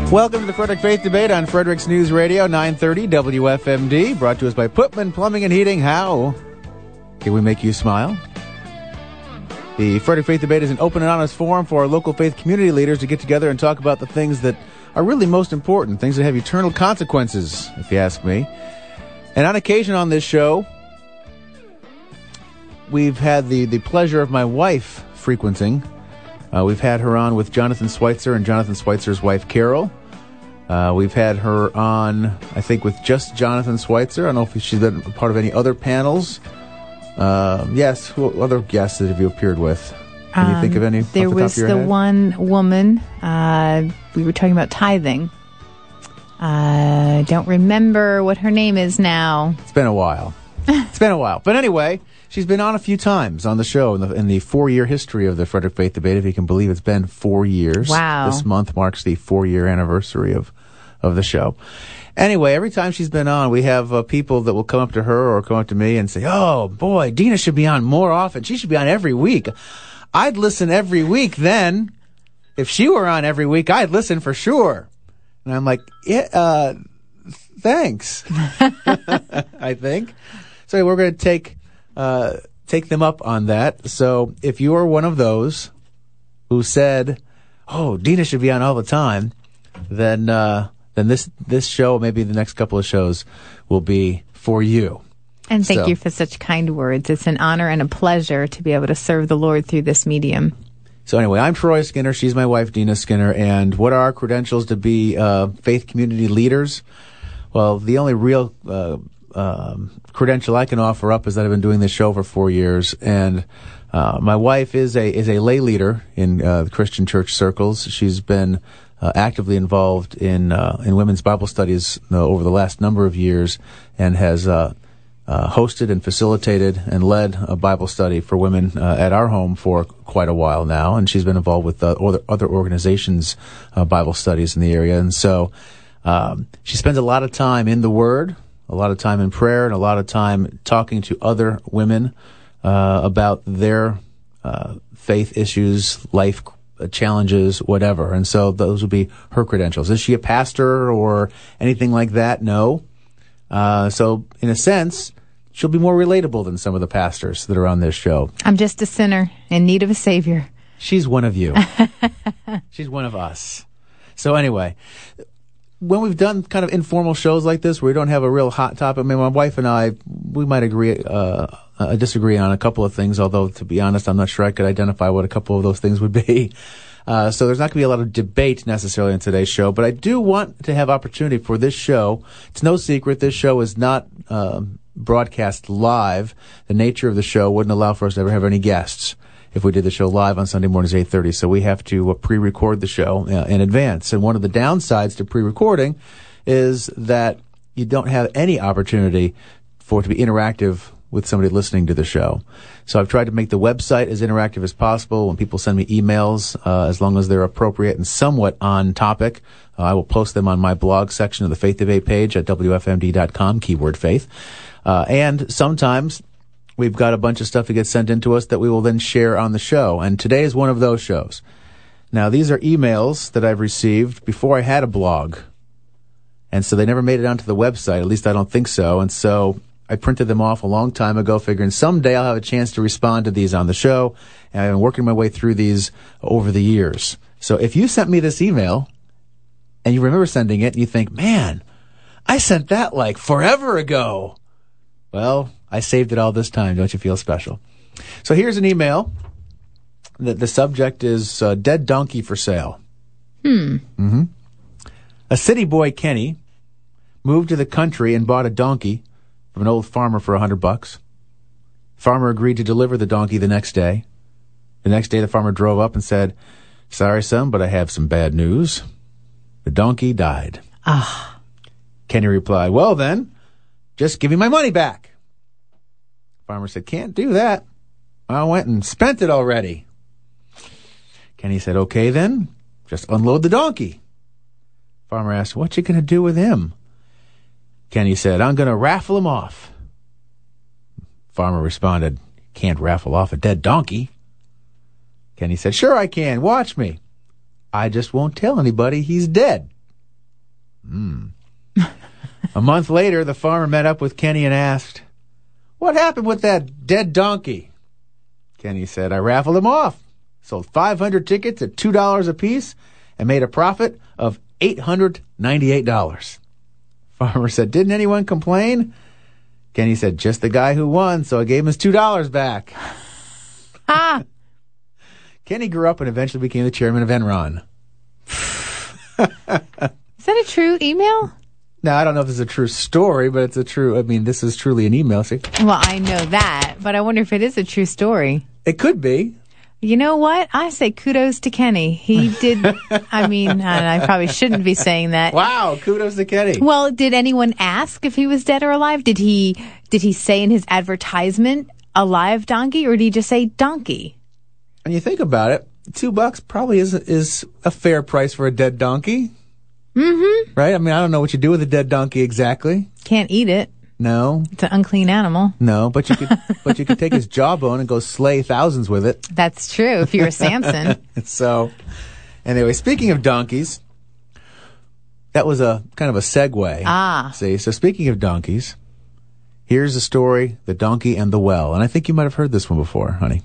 Welcome to the Frederick Faith Debate on Frederick's News Radio, 930 WFMD, brought to us by Putman Plumbing and Heating. How can we make you smile? The Frederick Faith Debate is an open and honest forum for our local faith community leaders to get together and talk about the things that are really most important, things that have eternal consequences, if you ask me. And on occasion on this show, we've had the pleasure of my wife frequenting. We've had her on with Jonathan Schweitzer and Jonathan Schweitzer's wife, Carol. We've had her on, I think, with just Jonathan Schweitzer. I don't know if she's been a part of any other panels. Yes, who other guests have you appeared with? Can you think of any? There was the one woman, we were talking about tithing. I don't remember what her name is now. It's been a while. But anyway, she's been on a few times on the show in the 4-year history of the Frederick Faith Debate. If you can believe, it's been 4 years. Wow. This month marks the 4-year anniversary of the show. Anyway, every time she's been on, we have people that will come up to her or come up to me and say, "Oh, boy, Dina should be on more often. She should be on every week. I'd listen every week then. If she were on every week, I'd listen for sure." And I'm like, yeah, thanks, I think. So we're going to take them up on that. So if you are one of those who said, "Oh, Dina should be on all the time," then this show, maybe the next couple of shows, will be for you. And thank you for such kind words. It's an honor and a pleasure to be able to serve the Lord through this medium. So anyway, I'm Troy Skinner. She's my wife, Dina Skinner. And what are our credentials to be faith community leaders? Well, the only real credential I can offer up is that I've been doing this show for 4 years, and my wife is a lay leader in the Christian church circles. She's been actively involved in women's Bible studies over the last number of years, and has hosted and facilitated and led a Bible study for women at our home for quite a while now. And she's been involved with other organizations' Bible studies in the area. And so she spends a lot of time in the Word, a lot of time in prayer, and a lot of time talking to other women about their faith issues, life challenges, whatever. And so those would be her credentials. Is she a pastor or anything like that? No. So in a sense, she'll be more relatable than some of the pastors that are on this show. I'm just a sinner in need of a Savior. She's one of you. She's one of us. So anyway, when we've done kind of informal shows like this where we don't have a real hot topic, I mean, my wife and I, we might disagree on a couple of things, although to be honest, I'm not sure I could identify what a couple of those things would be. So there's not going to be a lot of debate necessarily in today's show, but I do want to have opportunity for this show. It's no secret this show is not broadcast live. The nature of the show wouldn't allow for us to ever have any guests if we did the show live on Sunday mornings at 8:30. So we have to pre-record the show in advance. And one of the downsides to pre-recording is that you don't have any opportunity for it to be interactive with somebody listening to the show. So I've tried to make the website as interactive as possible. When people send me emails, as long as they're appropriate and somewhat on topic, I will post them on my blog section of the Faith Debate page at WFMD.com, keyword faith. And sometimes we've got a bunch of stuff that gets sent into us that we will then share on the show. And today is one of those shows. Now, these are emails that I've received before I had a blog. And so they never made it onto the website. At least I don't think so. And so I printed them off a long time ago, figuring someday I'll have a chance to respond to these on the show. And I've been working my way through these over the years. So if you sent me this email and you remember sending it and you think, "Man, I sent that like forever ago." Well, I saved it all this time. Don't you feel special? So here's an email. The subject is dead donkey for sale. Mm-hmm. A city boy, Kenny, moved to the country and bought a donkey from an old farmer for $100. Farmer agreed to deliver the donkey the next day. The next day, the farmer drove up and said, "Sorry, son, but I have some bad news. The donkey died." Kenny replied, "Well, then, just give me my money back." Farmer said, "Can't do that. I went and spent it already." Kenny said, "Okay, then, just unload the donkey." Farmer asked, "What you going to do with him?" Kenny said, "I'm going to raffle him off." Farmer responded, "Can't raffle off a dead donkey." Kenny said, "Sure I can. Watch me. I just won't tell anybody he's dead." A month later, the farmer met up with Kenny and asked, "What happened with that dead donkey?" Kenny said, "I raffled him off, sold 500 tickets at $2 apiece, and made a profit of $898. Farmer said, "Didn't anyone complain?" Kenny said, "Just the guy who won, so I gave him his $2 back." Kenny grew up and eventually became the chairman of Enron. Is that a true email? Now, I don't know if this is a true story, but it's a true, this is truly an email. See? Well, I know that, but I wonder if it is a true story. It could be. You know what? I say kudos to Kenny. He did, I probably shouldn't be saying that. Wow, kudos to Kenny. Well, did anyone ask if he was dead or alive? Did he say in his advertisement, a live donkey, or did he just say donkey? When you think about it, $2 probably is a fair price for a dead donkey. Mm-hmm. Right? I don't know what you do with a dead donkey exactly. Can't eat it. No. It's an unclean animal. No, but you could take his jawbone and go slay thousands with it. That's true, if you're a Samson. So, anyway, speaking of donkeys, that was a kind of a segue. See, so speaking of donkeys, here's the story, The Donkey and the Well. And I think you might have heard this one before, honey.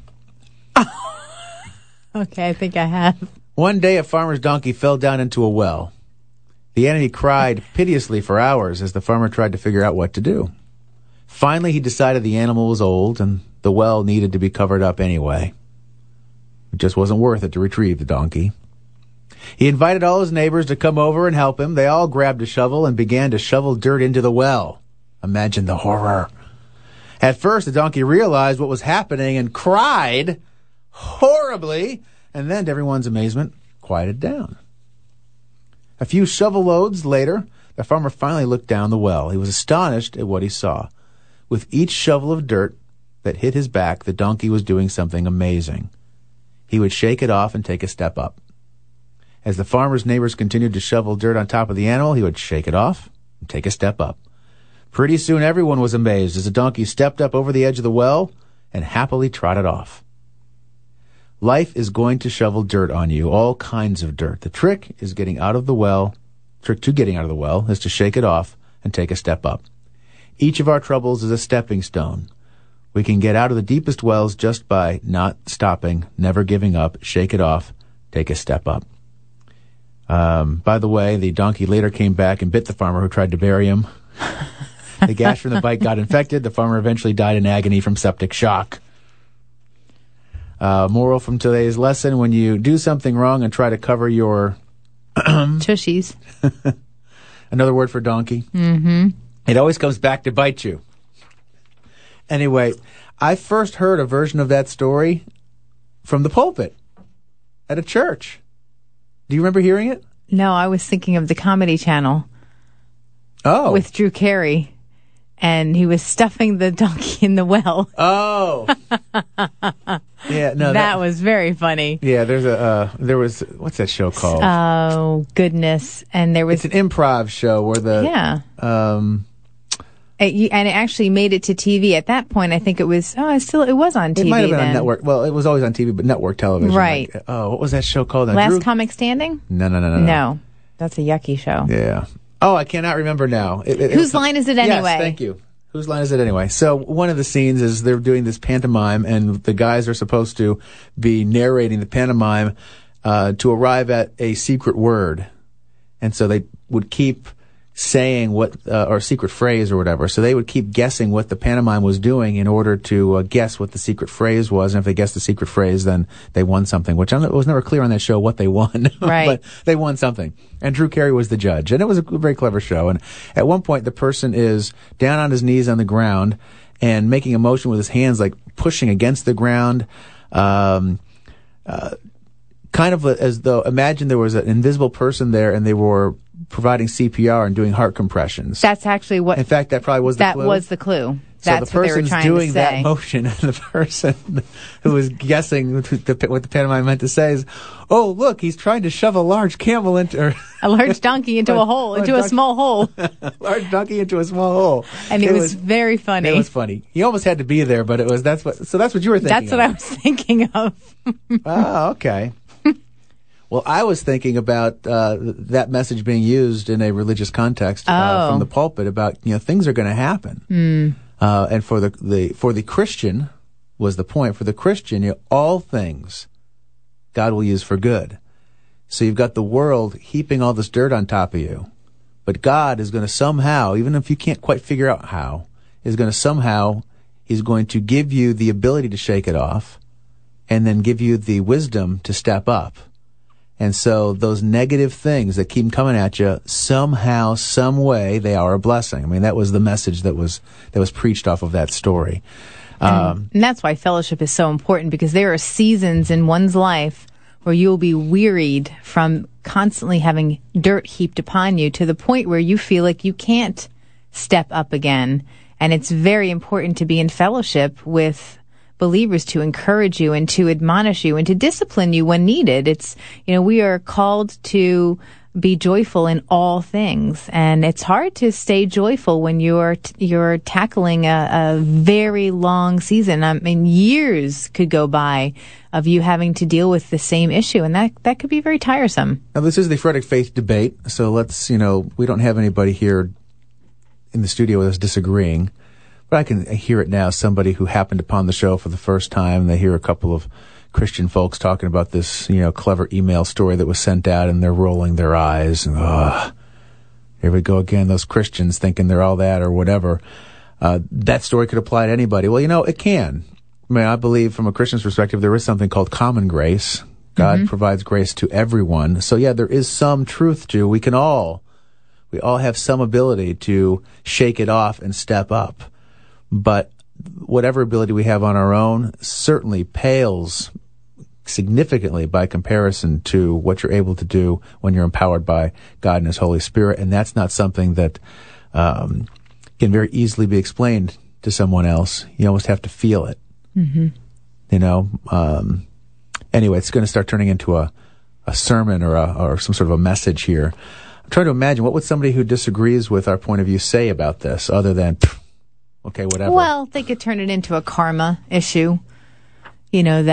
Okay, I think I have. One day, a farmer's donkey fell down into a well. The enemy cried piteously for hours as the farmer tried to figure out what to do. Finally, he decided the animal was old and the well needed to be covered up anyway. It just wasn't worth it to retrieve the donkey. He invited all his neighbors to come over and help him. They all grabbed a shovel and began to shovel dirt into the well. Imagine the horror. At first, the donkey realized what was happening and cried horribly, and then, to everyone's amazement, quieted down. A few shovel loads later, the farmer finally looked down the well. He was astonished at what he saw. With each shovel of dirt that hit his back, the donkey was doing something amazing. He would shake it off and take a step up. As the farmer's neighbors continued to shovel dirt on top of the animal, he would shake it off and take a step up. Pretty soon, everyone was amazed as the donkey stepped up over the edge of the well and happily trotted off. Life is going to shovel dirt on you, all kinds of dirt. The trick to getting out of the well is to shake it off and take a step up. Each of our troubles is a stepping stone. We can get out of the deepest wells just by not stopping, never giving up, shake it off, take a step up. By the way, the donkey later came back and bit the farmer who tried to bury him. The gash from the bite got infected. The farmer eventually died in agony from septic shock. Moral from today's lesson: when you do something wrong and try to cover your tushies, another word for donkey, it always comes back to bite you. Anyway, I first heard a version of that story from the pulpit at a church. Do you remember hearing it? No, I was thinking of the Comedy Channel. Oh. With Drew Carey. And he was stuffing the donkey in the well. Oh. Yeah, no. That was very funny. Yeah, there was, what's that show called? Oh, goodness. And there was... It's an improv show where the... Yeah. And it actually made it to TV. At that point, I think it was... it was on TV. It might have been then. on network. Well, it was always on TV, but network television. Right. What was that show called? Last Comic Standing? No. No. That's a yucky show. Yeah. Oh, I cannot remember now. Whose line is it anyway? Yes, thank you. Whose line is it anyway? So one of the scenes is they're doing this pantomime, and the guys are supposed to be narrating the pantomime to arrive at a secret word. And so they would keep saying what, or a secret phrase or whatever. So they would keep guessing what the pantomime was doing in order to guess what the secret phrase was. And if they guessed the secret phrase, then they won something, which it was never clear on that show what they won. Right. But they won something. And Drew Carey was the judge. And it was a very clever show. And at one point, the person is down on his knees on the ground and making a motion with his hands, like pushing against the ground, kind of as though, imagine there was an invisible person there and they were providing CPR and doing heart compressions. That's actually what... In fact, that probably was the clue. That was the clue. So That's the what they were person's trying doing to say. that motion, and the person who was guessing what the pantomime meant to say is, "Oh, look, he's trying to shove a large camel into a large donkey into a hole, into a small hole, large donkey into a small hole." And it was very funny. It was funny. He almost had to be there, but that's what you were thinking. That's what I was thinking of. Oh, okay. Well, I was thinking about that message being used in a religious context from the pulpit about things are going to happen, and for the Christian was the point. For the Christian, all things God will use for good. So you've got the world heaping all this dirt on top of you, but God is going to somehow, even if you can't quite figure out how, He's going to give you the ability to shake it off, and then give you the wisdom to step up. And so those negative things that keep coming at you, somehow, some way, they are a blessing. I mean, that was the message that was preached off of that story. And that's why fellowship is so important, because there are seasons in one's life where you will be wearied from constantly having dirt heaped upon you to the point where you feel like you can't step up again. And it's very important to be in fellowship with believers to encourage you and to admonish you and to discipline you when needed. It's, we are called to be joyful in all things. And it's hard to stay joyful when you're tackling a very long season. I mean, years could go by of you having to deal with the same issue, and that could be very tiresome. Now, this is the Frederick Faith debate, so let's, we don't have anybody here in the studio with us disagreeing, but I can hear it now. Somebody who happened upon the show for the first time, they hear a couple of Christian folks talking about this, clever email story that was sent out, and they're rolling their eyes. And, here we go again, those Christians thinking they're all that or whatever. That story could apply to anybody. Well, it can. I mean, I believe from a Christian's perspective, there is something called common grace. God provides grace to everyone. So, yeah, there is some truth to we all have some ability to shake it off and step up. But whatever ability we have on our own certainly pales significantly by comparison to what you're able to do when you're empowered by God and His Holy Spirit. And that's not something that can very easily be explained to someone else. You almost have to feel it. Anyway, it's going to start turning into a sermon or some sort of a message here. I'm trying to imagine, what would somebody who disagrees with our point of view say about this other than, okay, whatever? Well, they could turn it into a karma issue. Certainly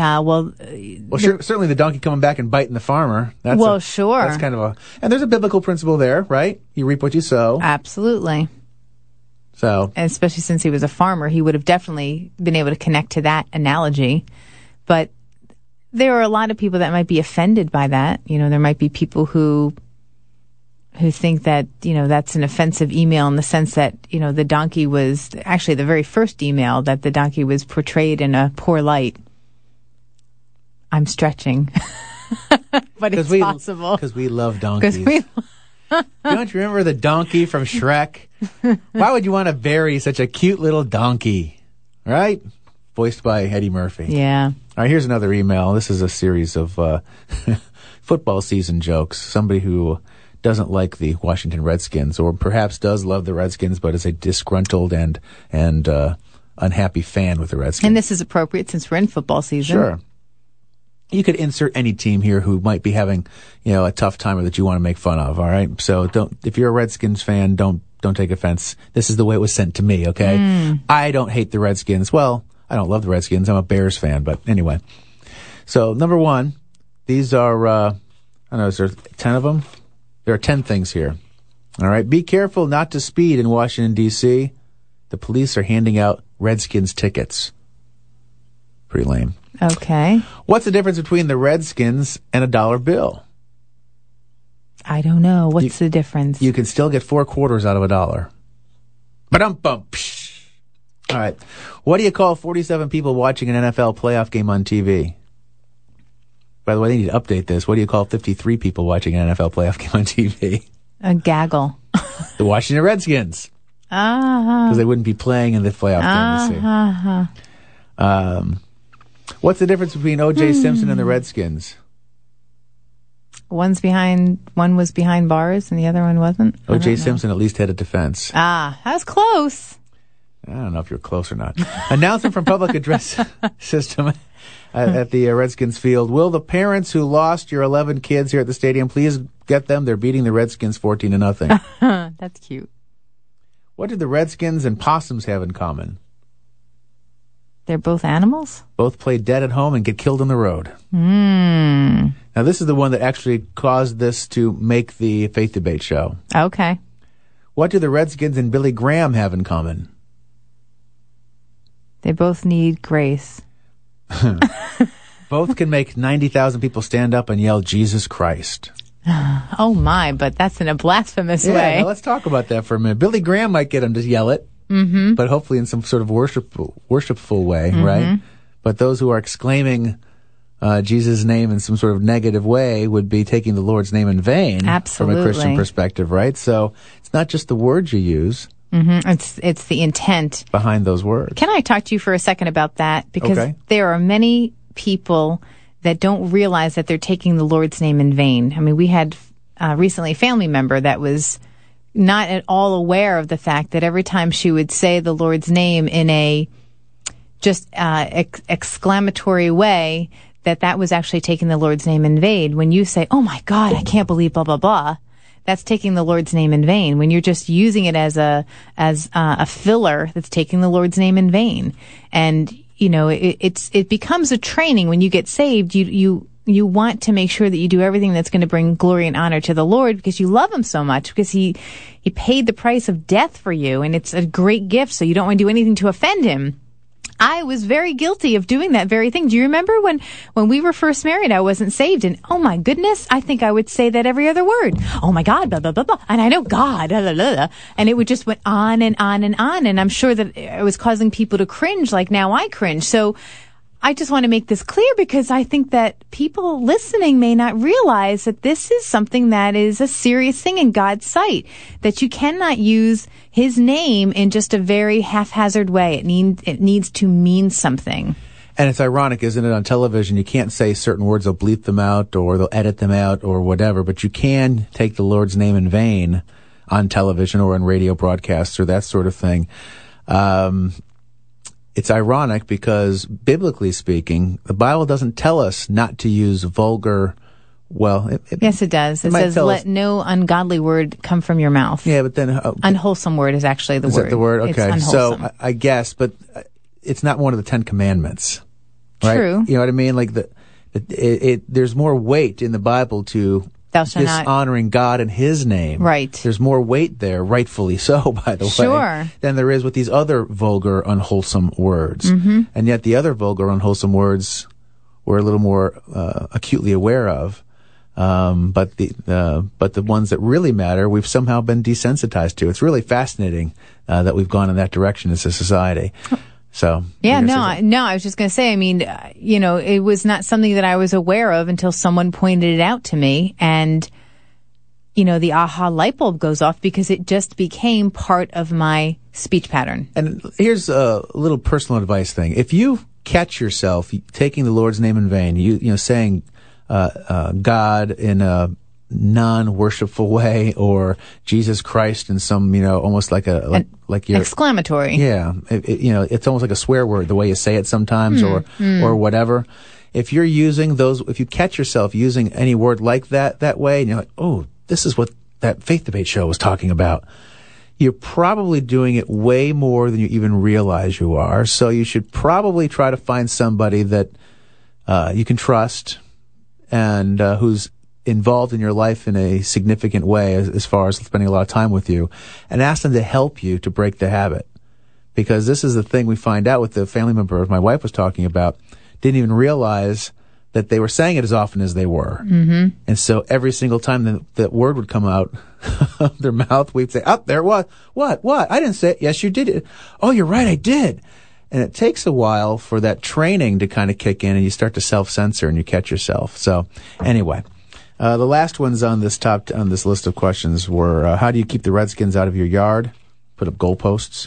the donkey coming back and biting the farmer. Sure. That's kind of and there's a biblical principle there, right? You reap what you sow. Absolutely. So, and especially since he was a farmer, he would have definitely been able to connect to that analogy. But there are a lot of people that might be offended by that. There might be people who think that, that's an offensive email in the sense that, the donkey was actually the very first email that the donkey was portrayed in a poor light. I'm stretching, but it's possible. Because we love donkeys. Don't you remember the donkey from Shrek? Why would you want to bury such a cute little donkey? Right? Voiced by Eddie Murphy. Yeah. All right, here's another email. This is a series of football season jokes. Somebody who doesn't like the Washington Redskins, or perhaps does love the Redskins, but is a disgruntled and unhappy fan with the Redskins. And this is appropriate since we're in football season. Sure. You could insert any team here who might be having, a tough time or that you want to make fun of. All right. So if you're a Redskins fan, don't take offense. This is the way it was sent to me. Okay. I don't hate the Redskins. Well, I don't love the Redskins. I'm a Bears fan, but anyway. So number one, these are, I don't know, is there 10 of them? There are 10 things here. All right. Be careful not to speed in Washington, D.C. The police are handing out Redskins tickets. Pretty lame. Okay. What's the difference between the Redskins and a dollar bill? I don't know. What's the difference? You can still get 4 quarters out of a dollar. Ba-dum-bum. All right. What do you call 47 people watching an NFL playoff game on TV? By the way, they need to update this. What do you call 53 people watching an NFL playoff game on TV? A gaggle. The Washington Redskins. Because they wouldn't be playing in the playoff game this year. What's the difference between O.J. Simpson and the Redskins? One was behind bars and the other one wasn't? O.J. Simpson at least had a defense. That was close. I don't know if you're close or not. Announcement from public address system at the Redskins field. Will the parents who lost your 11 kids here at the stadium please get them? They're beating the Redskins 14-0. That's cute. What do the Redskins and possums have in common? They're both animals? Both play dead at home and get killed on the road. Hmm. Now, this is the one that actually caused this to make the Faith Debate show. Okay. What do the Redskins and Billy Graham have in common? They both need grace. Both can make 90,000 people stand up and yell, Jesus Christ. Oh, my, but that's in a blasphemous Yeah, way. now let's talk about that for a minute. Billy Graham might get him to yell it, but hopefully in some sort of worshipful way, right? But those who are exclaiming Jesus' name in some sort of negative way would be taking the Lord's name in vain. Absolutely. From a Christian perspective, right? So it's not just the words you use. It's the intent Behind those words. Can I talk to you for a second about that? Because Okay. there are many people that don't realize that they're taking the Lord's name in vain. I mean, we had recently a family member that was not at all aware of the fact that every time she would say the Lord's name in a just exclamatory way, that was actually taking the Lord's name in vain. When you say, oh my God, I can't believe blah, blah, blah, that's taking the Lord's name in vain. When you're just using it as a filler, that's taking the Lord's name in vain. And, you know, it becomes a training when you get saved. You want to make sure that you do everything that's going to bring glory and honor to the Lord because you love him so much, because he paid the price of death for you, and it's a great gift. So you don't want to do anything to offend him. I was very guilty of doing that very thing. Do you remember when we were first married, I wasn't saved, and oh my goodness, I think I would say that every other word. Oh my God, blah, blah, blah, blah. And I know God, blah, blah, blah. And it would just went on and on and on. And I'm sure that it was causing people to cringe like now I cringe. So I just want to make this clear because I think that people listening may not realize that this is something that is a serious thing in God's sight, that you cannot use his name in just a very haphazard way. It needs to mean something. And it's ironic, isn't it? On television, you can't say certain words, they'll bleep them out or they'll edit them out or whatever, but you can take the Lord's name in vain on television or in radio broadcasts or that sort of thing. It's ironic because, biblically speaking, the Bible doesn't tell us not to use vulgar, yes, it does. It says, let no ungodly word come from your mouth. Yeah, but then... unwholesome word is actually the word. Is that the word? Okay. It's so, I guess, but it's not one of the 10 Commandments. Right? True. You know what I mean? Like, there's more weight in the Bible to... Thou shalt not. Dishonoring God and his name. Right. There's more weight there, rightfully so, by the way, Sure. than there is with these other vulgar, unwholesome words. And yet the other vulgar, unwholesome words we're a little more acutely aware of. But the ones that really matter, we've somehow been desensitized to. It's really fascinating that we've gone in that direction as a society. So yeah, no, I was just going to say, I mean, it was not something that I was aware of until someone pointed it out to me, and the aha light bulb goes off because it just became part of my speech pattern. And here's a little personal advice thing: if you catch yourself taking the Lord's name in vain, saying God in a non-worshipful way, or Jesus Christ in some, almost like like your exclamatory. Yeah, it's almost like a swear word the way you say it sometimes, or whatever. If you catch yourself using any word like that way, and you're like, oh, this is what that Faith Debate show was talking about, you're probably doing it way more than you even realize you are. So you should probably try to find somebody that you can trust and who's involved in your life in a significant way as far as spending a lot of time with you, and ask them to help you to break the habit. Because this is the thing we find out with the family member my wife was talking about, didn't even realize that they were saying it as often as they were. Mm-hmm. And so every single time that word would come out of their mouth, we'd say, there it was. What? I didn't say it. Yes, you did it. Oh, you're right, I did. And it takes a while for that training to kind of kick in, and you start to self-censor and you catch yourself. So anyway, the last ones on this list of questions were, how do you keep the Redskins out of your yard? Put up goalposts.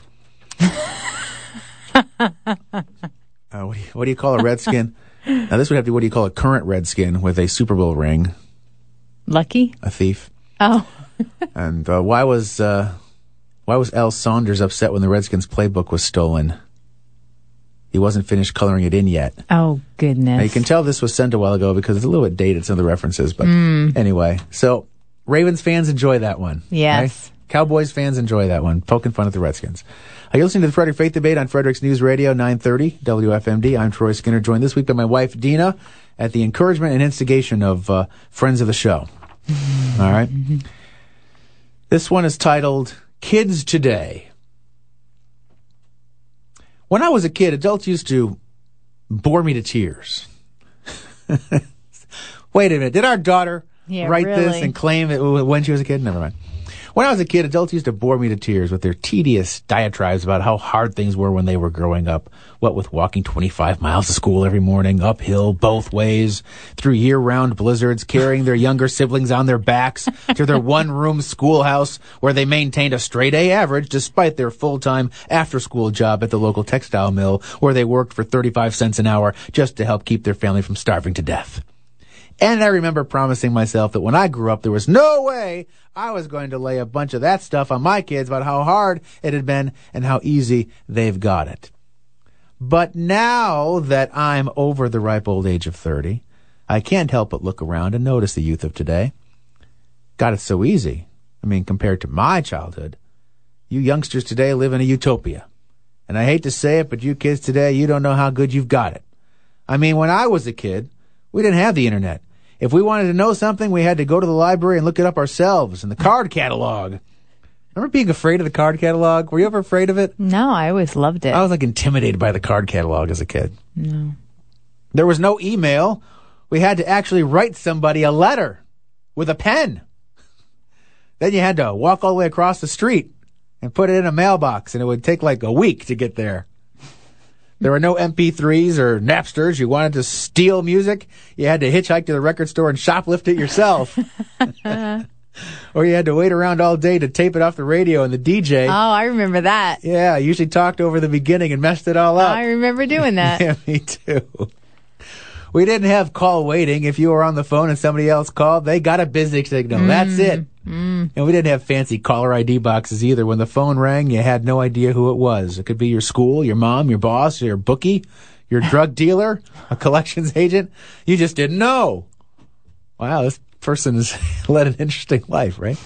What do you call a Redskin? Now this would have to be, what do you call a current Redskin with a Super Bowl ring? Lucky? A thief. Oh. And why was Al Saunders upset when the Redskins playbook was stolen? He wasn't finished coloring it in yet. Oh, goodness. Now, you can tell this was sent a while ago because it's a little bit dated, some of the references. But anyway, so Ravens fans, enjoy that one. Yes. Right? Cowboys fans enjoy that one, poking fun at the Redskins. You're listening to the Frederick Faith Debate on Frederick's News Radio, 930 WFMD. I'm Troy Skinner, joined this week by my wife, Dina, at the encouragement and instigation of friends of the show. All right? This one is titled, Kids Today. When I was a kid, adults used to bore me to tears. Wait a minute. Did our daughter write this and claim it when she was a kid? Never mind. When I was a kid, adults used to bore me to tears with their tedious diatribes about how hard things were when they were growing up. What with walking 25 miles to school every morning, uphill, both ways, through year-round blizzards, carrying their younger siblings on their backs to their one-room schoolhouse where they maintained a straight-A average despite their full-time after-school job at the local textile mill where they worked for 35 cents an hour just to help keep their family from starving to death. And I remember promising myself that when I grew up, there was no way I was going to lay a bunch of that stuff on my kids about how hard it had been and how easy they've got it. But now that I'm over the ripe old age of 30, I can't help but look around and notice the youth of today. God, it's so easy. I mean, compared to my childhood, you youngsters today live in a utopia. And I hate to say it, but you kids today, you don't know how good you've got it. I mean, when I was a kid, we didn't have the internet. If we wanted to know something, we had to go to the library and look it up ourselves in the card catalog. Remember being afraid of the card catalog? Were you ever afraid of it? No, I always loved it. I was intimidated by the card catalog as a kid. No. There was no email. We had to actually write somebody a letter with a pen. Then you had to walk all the way across the street and put it in a mailbox, and it would take a week to get there. There were no MP3s or Napsters. You wanted to steal music, you had to hitchhike to the record store and shoplift it yourself. Or you had to wait around all day to tape it off the radio, and the DJ... Oh, I remember that. Yeah, usually talked over the beginning and messed it all up. I remember doing that. Yeah, me too. We didn't have call waiting. If you were on the phone and somebody else called, they got a busy signal. That's it. And we didn't have fancy caller ID boxes either. When the phone rang, you had no idea who it was. It could be your school, your mom, your boss, your bookie, your drug dealer, a collections agent. You just didn't know. Wow, this person has led an interesting life, right?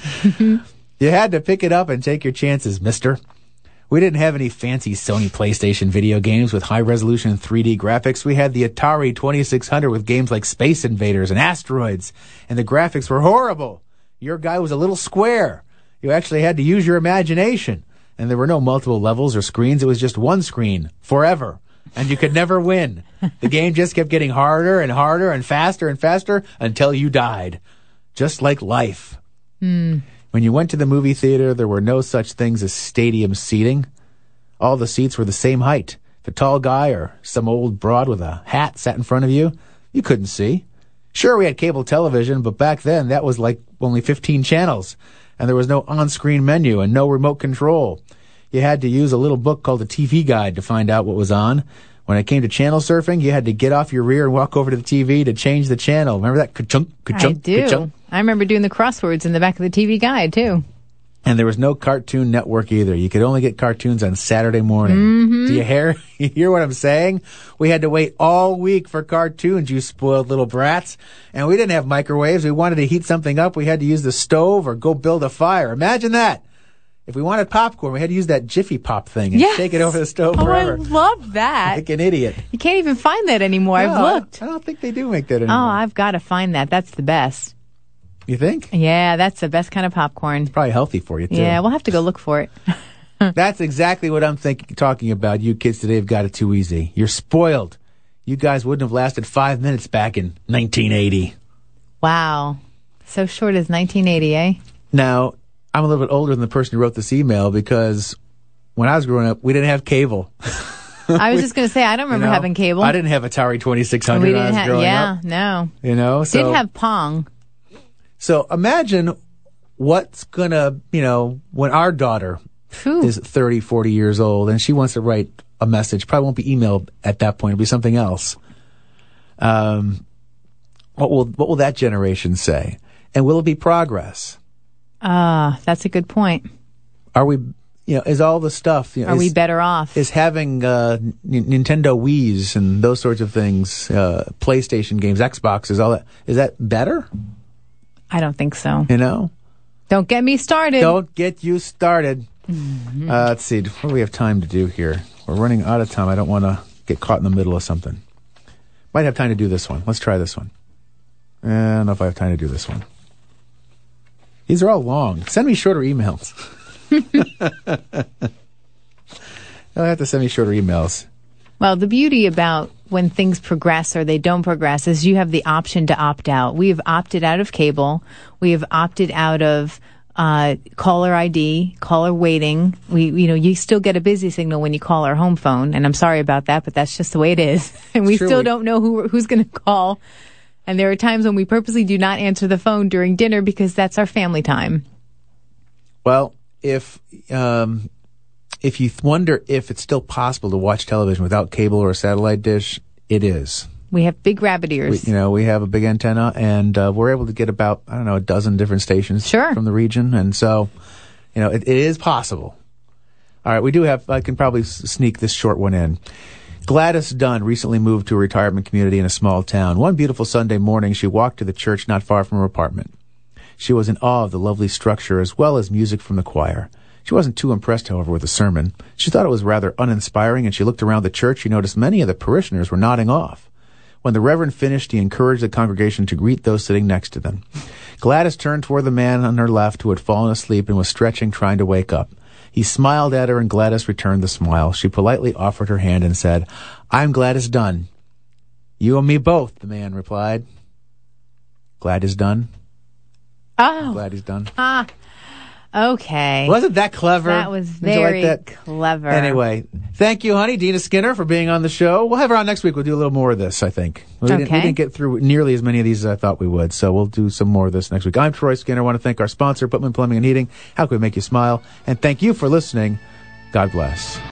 You had to pick it up and take your chances, mister. We didn't have any fancy Sony PlayStation video games with high-resolution 3D graphics. We had the Atari 2600 with games like Space Invaders and Asteroids, and the graphics were horrible. Your guy was a little square. You actually had to use your imagination. And there were no multiple levels or screens. It was just one screen, forever. And you could never win. The game just kept getting harder and harder and faster until you died. Just like life. When you went to the movie theater, there were no such things as stadium seating. All the seats were the same height. If a tall guy or some old broad with a hat sat in front of you, you couldn't see. Sure, we had cable television, but back then that was only 15 channels, and there was no on-screen menu and no remote control. You had to use a little book called the TV Guide to find out what was on. When it came to channel surfing, you had to get off your rear and walk over to the TV to change the channel. Remember that? Ka-chunk, ka-chunk, I do. ka-chunk? I remember doing the crosswords in the back of the TV Guide, too. And there was no Cartoon Network either. You could only get cartoons on Saturday morning. Do you hear what I'm saying? We had to wait all week for cartoons, you spoiled little brats. And we didn't have microwaves. We wanted to heat something up. We had to use the stove or go build a fire. Imagine that. If we wanted popcorn, we had to use that Jiffy Pop thing and shake it over the stove forever. I love that. Like an idiot. You can't even find that anymore. No, I've looked. I don't think they do make that anymore. Oh, I've got to find that. That's the best. You think? Yeah, that's the best kind of popcorn. It's probably healthy for you, too. Yeah, we'll have to go look for it. That's exactly what I'm talking about. You kids today have got it too easy. You're spoiled. You guys wouldn't have lasted 5 minutes back in 1980. Wow. So short as 1980, eh? Now, I'm a little bit older than the person who wrote this email because when I was growing up, we didn't have cable. I was just going to say, I don't remember having cable. I didn't have Atari 2600 when I was growing up. No. You know? So, didn't have Pong. So imagine what's going to, when our daughter is 30, 40 years old and she wants to write a message, probably won't be emailed at that point. It'll be something else. What will that generation say? And will it be progress? That's a good point. Are we, is all the stuff, are we better off? Is having Nintendo Wiis and those sorts of things, PlayStation games, Xboxes, all that, is that better? I don't think so. Don't get me started. Don't get you started. Let's see. What do we have time to do here? We're running out of time. I don't want to get caught in the middle of something. Might have time to do this one. Let's try this one. I don't know if I have time to do this one. These are all long. Send me shorter emails. You'll have to send me shorter emails. Well, the beauty about when things progress or they don't progress is you have the option to opt out. We have opted out of cable. We have opted out of caller ID, caller waiting. You still get a busy signal when you call our home phone, and I'm sorry about that, but that's just the way it is. And we still don't know who's going to call. And there are times when we purposely do not answer the phone during dinner because that's our family time. Well, if you wonder if it's still possible to watch television without cable or a satellite dish, it is. We have big rabbit ears. We have a big antenna, and we're able to get about, a dozen different stations from the region. And so, it is possible. All right, I can probably sneak this short one in. Gladys Dunn recently moved to a retirement community in a small town. One beautiful Sunday morning, she walked to the church not far from her apartment. She was in awe of the lovely structure as well as music from the choir. She wasn't too impressed, however, with the sermon. She thought it was rather uninspiring, and she looked around the church. She noticed many of the parishioners were nodding off. When the Reverend finished, he encouraged the congregation to greet those sitting next to them. Gladys turned toward the man on her left who had fallen asleep and was stretching, trying to wake up. He smiled at her, and Gladys returned the smile. She politely offered her hand and said, "I'm Gladys Dunn." "You and me both," the man replied. Glad is done. Oh. Glad he's done. Okay. Wasn't that clever? That was very clever. Anyway, thank you, honey, Dina Skinner, for being on the show. We'll have her on next week. We'll do a little more of this, I think. We didn't get through nearly as many of these as I thought we would, so we'll do some more of this next week. I'm Troy Skinner. I want to thank our sponsor, Putman Plumbing and Heating. How can we make you smile? And thank you for listening. God bless.